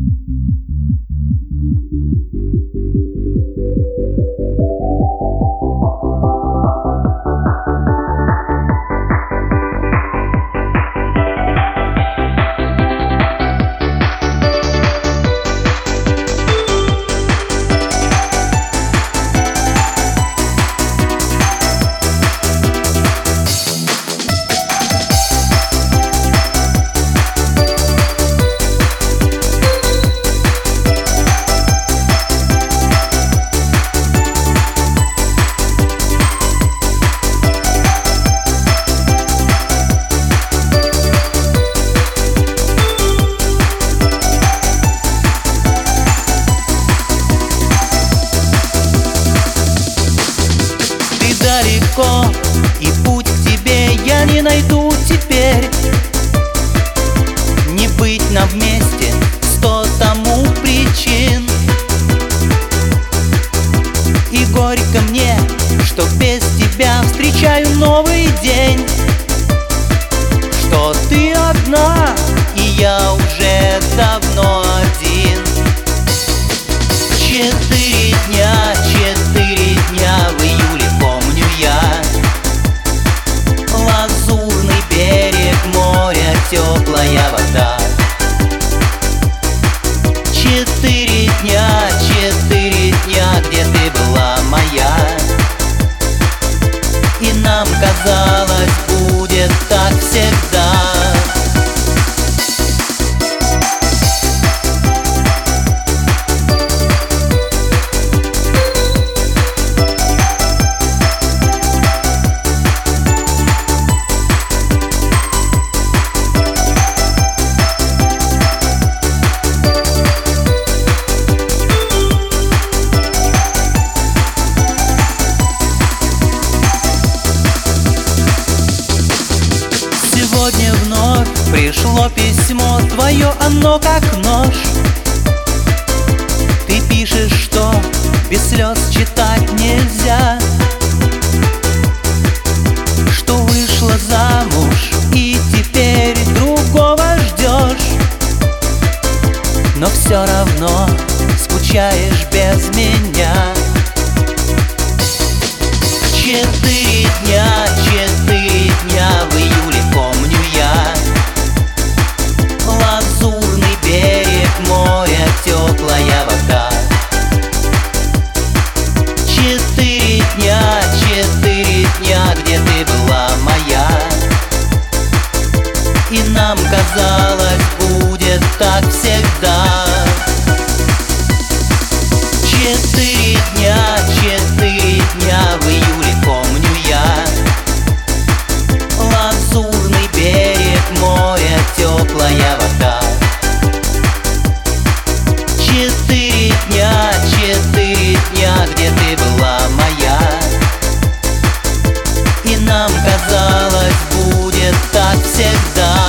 И путь к тебе я не найду теперь. Не быть нам вместе 100 тому причин. И горько мне, что без тебя встречаю новый день. Что ты одна, и я уже давно один. 4 дня в июле помню я. Лазурный берег моря, теплая вода. 4 дня, где ты была моя. И нам казалось, будет так всегда. Сегодня вновь пришло письмо твое, оно как нож. Ты пишешь, что без слез читать нельзя, что вышла замуж и теперь другого ждешь, но все равно скучаешь без меня. 4 дня в июле помню я. Лазурный берег моря, теплая вода. 4 дня, где ты была моя. И нам казалось, будет так всегда. 4 дня в июле помню я. Лазурный берег моря, теплая вода. 4 дня, где ты была моя. И нам казалось, будет так всегда.